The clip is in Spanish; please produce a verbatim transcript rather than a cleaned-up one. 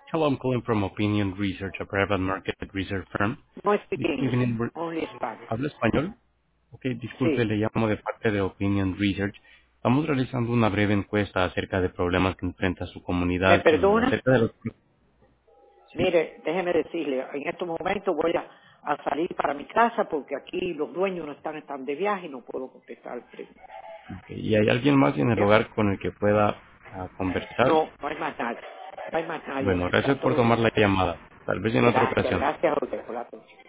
Hello, I'm calling from Opinion Research, a private market research firm. No speak This English, evening, we're- only Spanish. ¿habla español? Ok, disculpe, Sí. le llamo de parte de Opinion Research. Estamos realizando una breve encuesta acerca de problemas que enfrenta su ¿Me comunidad y perdona? acerca de los... Sí, Mire, déjeme decirle, en estos momentos voy a, a salir para mi casa porque aquí los dueños no están, están de viaje y no puedo contestar. ok. ¿Y hay alguien más en el ¿Ya? hogar con el que pueda ah, conversar? No, no hay más nadie. No hay más nadie Bueno, aquí, está gracias por todo tomar bien. la llamada. Tal vez en otra Gracias, ocasión. gracias a usted por la atención.